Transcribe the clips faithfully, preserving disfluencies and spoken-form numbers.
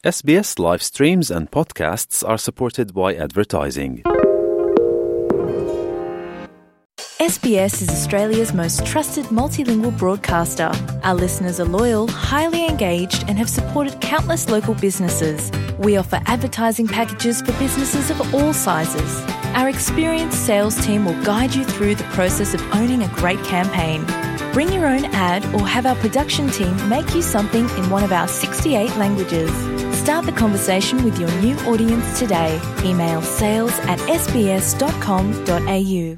S B S live streams and podcasts are supported by advertising. S B S is Australia's most trusted multilingual broadcaster. Our listeners are loyal, highly engaged, and have supported countless local businesses. We offer advertising packages for businesses of all sizes. Our experienced sales team will guide you through the process of owning a great campaign. Bring your own ad or have our production team make you something in one of our sixty-eight languages. Start the conversation with your new audience today. Email sales at s b s dot com dot a u.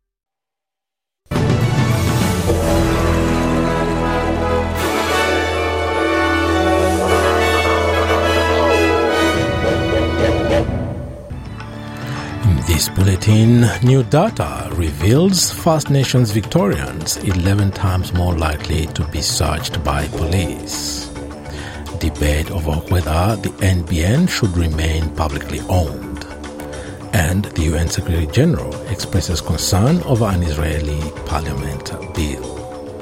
This bulletin, new data reveals First Nations Victorians eleven times more likely to be searched by police. Debate over whether the N B N should remain publicly owned. And the U N Secretary General expresses concern over an Israeli parliament bill.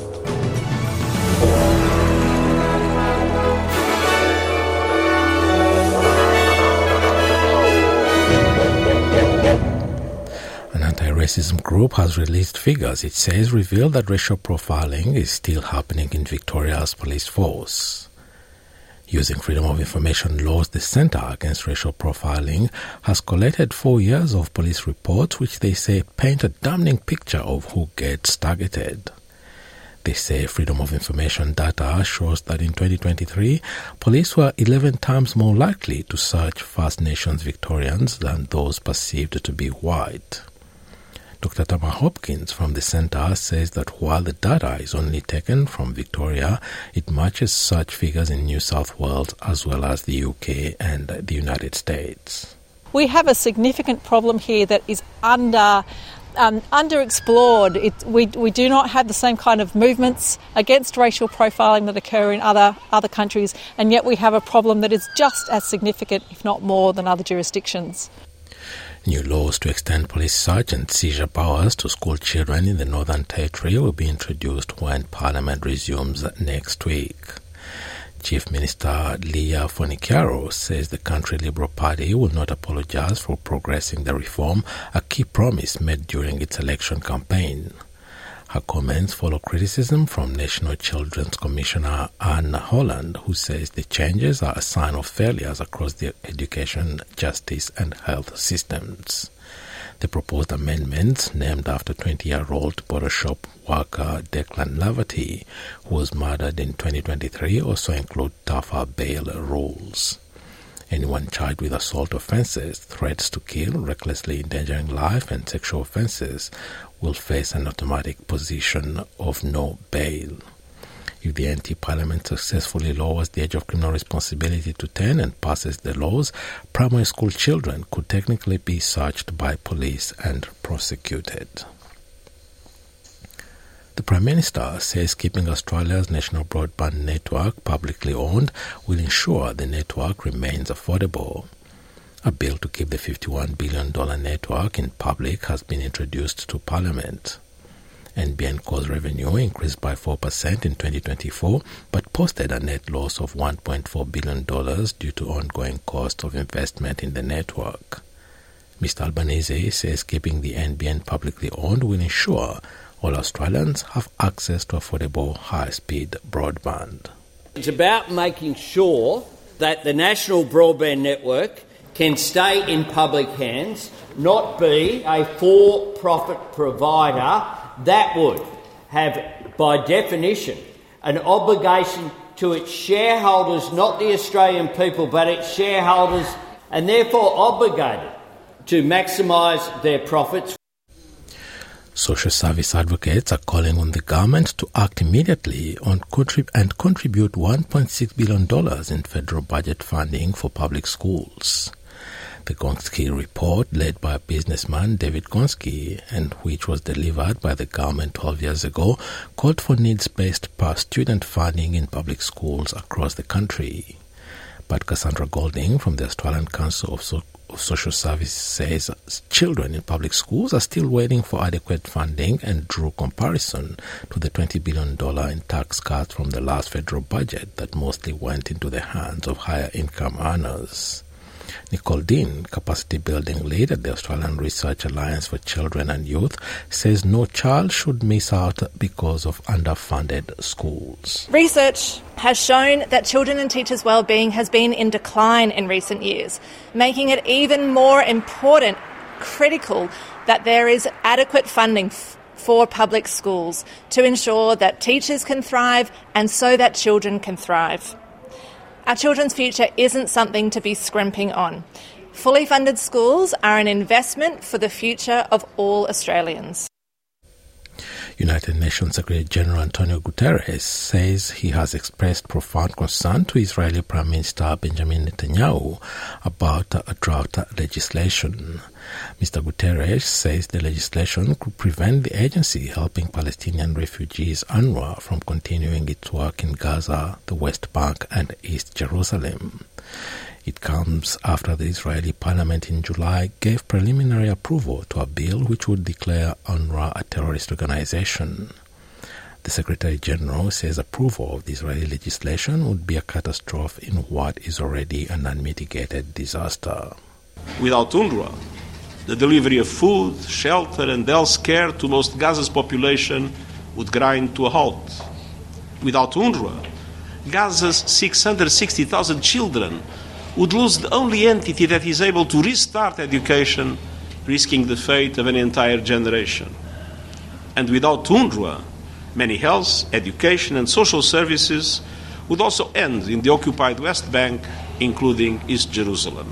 Anti-racism group has released figures it says reveal that racial profiling is still happening in Victoria's police force. Using Freedom of Information laws, the Centre Against Racial Profiling has collated four years of police reports which they say paint a damning picture of who gets targeted. They say Freedom of Information data shows that in twenty twenty-three, police were eleven times more likely to search First Nations Victorians than those perceived to be white. Doctor Tamar Hopkins from the Centre says that while the data is only taken from Victoria, it matches such figures in New South Wales as well as the U K and the United States. We have a significant problem here that is under um, underexplored. It, we, we do not have the same kind of movements against racial profiling that occur in other, other countries, and yet we have a problem that is just as significant, if not more, than other jurisdictions. New laws to extend police search and seizure powers to school children in the Northern Territory will be introduced when Parliament resumes next week. Chief Minister Leah Fonicaro says the country Liberal Party will not apologise for progressing the reform, a key promise made during its election campaign. Her comments follow criticism from National Children's Commissioner Anne Holland, who says the changes are a sign of failures across the education, justice and health systems. The proposed amendments, named after twenty-year-old bottle shop worker Declan Laverty, who was murdered in twenty twenty-three, also include tougher bail rules. Anyone charged with assault offences, threats to kill, recklessly endangering life and sexual offences will face an automatic position of no bail. If the N T Parliament successfully lowers the age of criminal responsibility to ten and passes the laws, primary school children could technically be searched by police and prosecuted. The Prime Minister says keeping Australia's national broadband network publicly owned will ensure the network remains affordable. A bill to keep the fifty-one billion dollars network in public has been introduced to Parliament. N B N Co's revenue increased by four percent in twenty twenty-four, but posted a net loss of one point four billion dollars due to ongoing cost of investment in the network. Mister Albanese says keeping the N B N publicly owned will ensure all Australians have access to affordable high-speed broadband. It's about making sure that the national broadband network can stay in public hands, not be a for-profit provider that would have, by definition, an obligation to its shareholders, not the Australian people, but its shareholders, and therefore obligated to maximise their profits. Social service advocates are calling on the government to act immediately on contrib- and contribute one point six billion dollars in federal budget funding for public schools. The Gonski report, led by businessman David Gonski, and which was delivered by the government twelve years ago, called for needs-based per-student funding in public schools across the country. But Cassandra Golding from the Australian Council of, so- of Social Services says children in public schools are still waiting for adequate funding and drew comparison to the twenty billion dollars in tax cuts from the last federal budget that mostly went into the hands of higher income earners. Nicole Dean, capacity building lead at the Australian Research Alliance for Children and Youth, says no child should miss out because of underfunded schools. Research has shown that children and teachers' wellbeing has been in decline in recent years, making it even more important, critical, that there is adequate funding f- for public schools to ensure that teachers can thrive and so that children can thrive. Our children's future isn't something to be scrimping on. Fully funded schools are an investment for the future of all Australians. United Nations Secretary General Antonio Guterres says he has expressed profound concern to Israeli Prime Minister Benjamin Netanyahu about uh, drought legislation. Mister Guterres says the legislation could prevent the agency helping Palestinian refugees UNRWA from continuing its work in Gaza, the West Bank and East Jerusalem. It comes after the Israeli parliament in July gave preliminary approval to a bill which would declare UNRWA a terrorist organization. The Secretary General says approval of the Israeli legislation would be a catastrophe in what is already an unmitigated disaster. Without UNRWA, the delivery of food, shelter and health care to most Gaza's population would grind to a halt. Without UNRWA, Gaza's six hundred sixty thousand children would lose the only entity that is able to restart education, risking the fate of an entire generation. And without UNRWA, many health, education and social services would also end in the occupied West Bank, including East Jerusalem.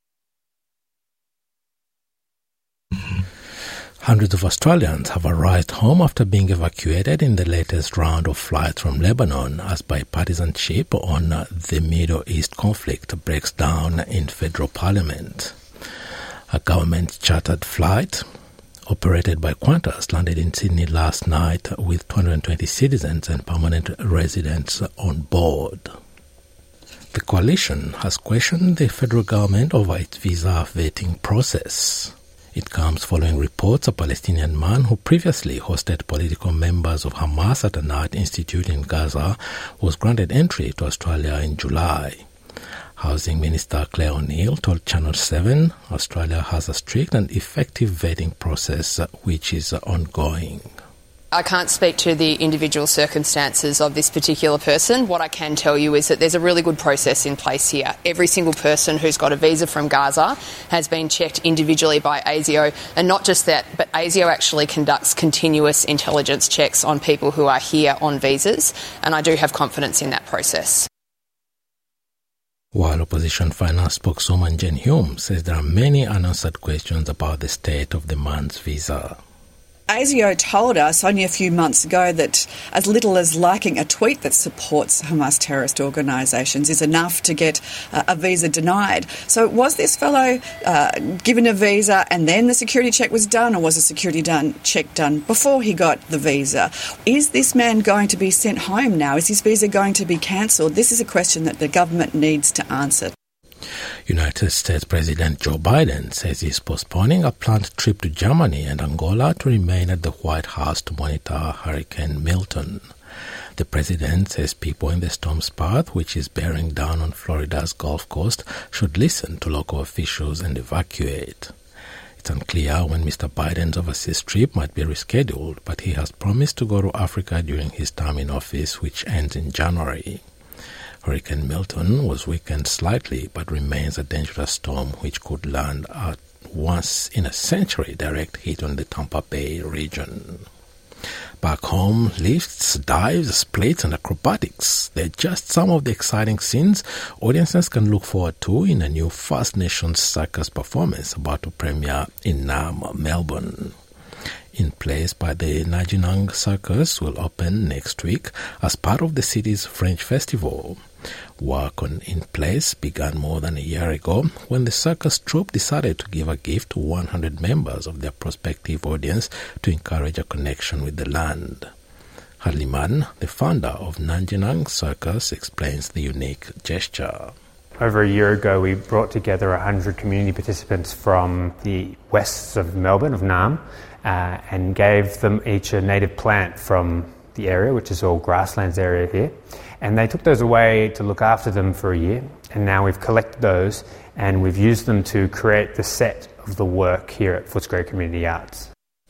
Hundreds of Australians have arrived home after being evacuated in the latest round of flights from Lebanon as bipartisanship on the Middle East conflict breaks down in federal parliament. A government-chartered flight operated by Qantas landed in Sydney last night with two hundred twenty citizens and permanent residents on board. The coalition has questioned the federal government over its visa vetting process. It comes following reports a Palestinian man who previously hosted political members of Hamas at an art institute in Gaza was granted entry to Australia in July. Housing Minister Claire O'Neill told Channel seven Australia has a strict and effective vetting process which is ongoing. I can't speak to the individual circumstances of this particular person. What I can tell you is that there's a really good process in place here. Every single person who's got a visa from Gaza has been checked individually by ASIO, and not just that, but ASIO actually conducts continuous intelligence checks on people who are here on visas, and I do have confidence in that process. While opposition finance spokeswoman Jen Hume says there are many unanswered questions about the state of the man's visa. ASIO told us only a few months ago that as little as liking a tweet that supports Hamas terrorist organisations is enough to get uh, a visa denied. So was this fellow uh, given a visa and then the security check was done, or was the security done, check done before he got the visa? Is this man going to be sent home now? Is his visa going to be cancelled? This is a question that the government needs to answer. United States President Joe Biden says he's postponing a planned trip to Germany and Angola to remain at the White House to monitor Hurricane Milton. The president says people in the storm's path, which is bearing down on Florida's Gulf Coast, should listen to local officials and evacuate. It's unclear when Mister Biden's overseas trip might be rescheduled, but he has promised to go to Africa during his term in office, which ends in January. Hurricane Milton was weakened slightly but remains a dangerous storm which could land at once-in-a-century direct hit on the Tampa Bay region. Back home, lifts, dives, splits and acrobatics. They're just some of the exciting scenes audiences can look forward to in a new First Nations circus performance about to premiere in Naarm, Melbourne. In Place by the Najinang Circus will open next week as part of the city's French Festival. Work on In Place began more than a year ago when the circus troupe decided to give a gift to one hundred members of their prospective audience to encourage a connection with the land. Hadley Madden, the founder of Najinang Circus, explains the unique gesture. Over a year ago, we brought together one hundred community participants from the west of Melbourne, of Naarm, uh, and gave them each a native plant from the area, which is all grasslands area here. And they took those away to look after them for a year. And now we've collected those and we've used them to create the set of the work here at Footscray Community Arts.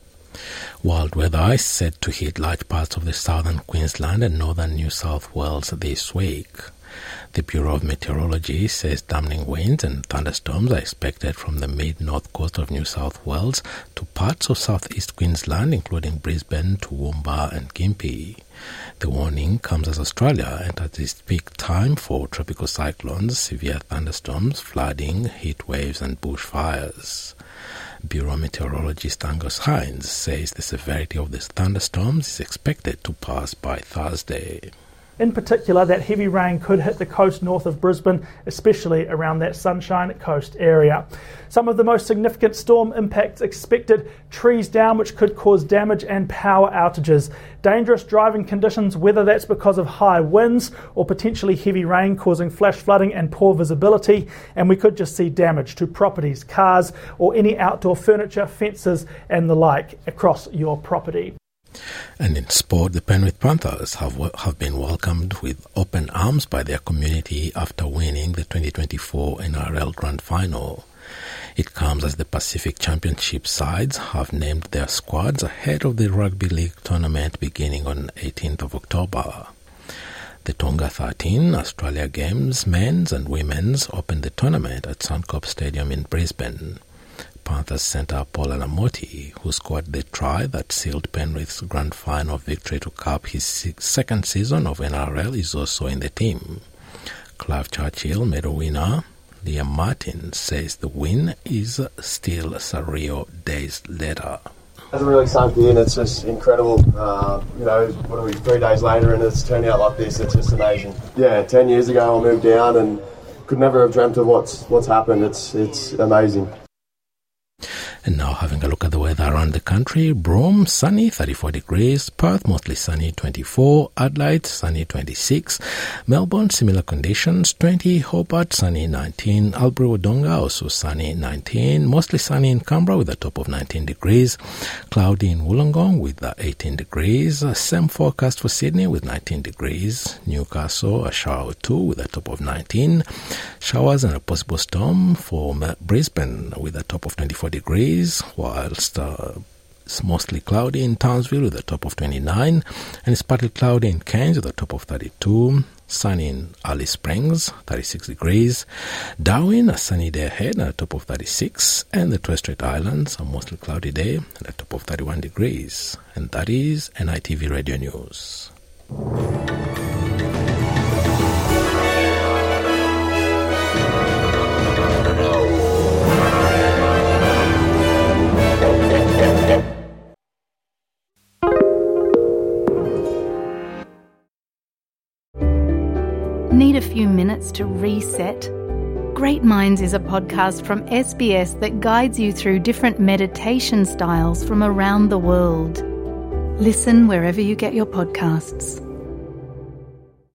Wild weather is set to hit large parts of the southern Queensland and northern New South Wales this week. The Bureau of Meteorology says dampening winds and thunderstorms are expected from the mid-north coast of New South Wales to parts of southeast Queensland, including Brisbane, Toowoomba and Gympie. The warning comes as Australia enters its peak time for tropical cyclones, severe thunderstorms, flooding, heat waves and bushfires. Bureau meteorologist Angus Hines says the severity of these thunderstorms is expected to pass by Thursday. In particular, that heavy rain could hit the coast north of Brisbane, especially around that Sunshine Coast area. Some of the most significant storm impacts expected: trees down, which could cause damage, and power outages. Dangerous driving conditions, whether that's because of high winds or potentially heavy rain causing flash flooding and poor visibility. And we could just see damage to properties, cars, or any outdoor furniture, fences and the like across your property. And in sport, the Penrith Panthers have have been welcomed with open arms by their community after winning the twenty twenty-four N R L Grand Final. It comes as the Pacific Championship sides have named their squads ahead of the Rugby League tournament beginning on eighteenth of October. The Tonga thirteen Australia Games men's and women's opened the tournament at Suncorp Stadium in Brisbane. Panthers centre Paul Alamoti, who scored the try that sealed Penrith's grand final victory to cap his second season of N R L, is also in the team. Clive Churchill, medal winner Liam Martin, says the win is still surreal days later. It hasn't really sunk in. It's just incredible. Uh, you know, what are we, three days later and it's turned out like this. It's just amazing. Yeah, ten years ago I moved down and could never have dreamt of what's what's happened. It's it's amazing. And now having a look at the weather around the country. Broome, sunny, thirty-four degrees. Perth, mostly sunny, twenty-four. Adelaide, sunny, twenty-six. Melbourne, similar conditions, twenty. Hobart, sunny, nineteen. Albury-Wodonga, also sunny, nineteen. Mostly sunny in Canberra with a top of nineteen degrees. Cloudy in Wollongong with eighteen degrees. Same forecast for Sydney with nineteen degrees. Newcastle, a shower or two with a top of nineteen. Showers and a possible storm for Brisbane with a top of twenty-four degrees. Whilst uh, it's mostly cloudy in Townsville with a top of twenty-nine, and it's partly cloudy in Cairns with a top of thirty-two, sunny in Alice Springs, thirty-six degrees, Darwin, a sunny day ahead and a top of thirty-six, and the Torres Strait Islands, a mostly cloudy day and a top of thirty-one degrees. And that is N I T V Radio News. Need a few minutes to reset? Great Minds is a podcast from S B S that guides you through different meditation styles from around the world. Listen wherever you get your podcasts.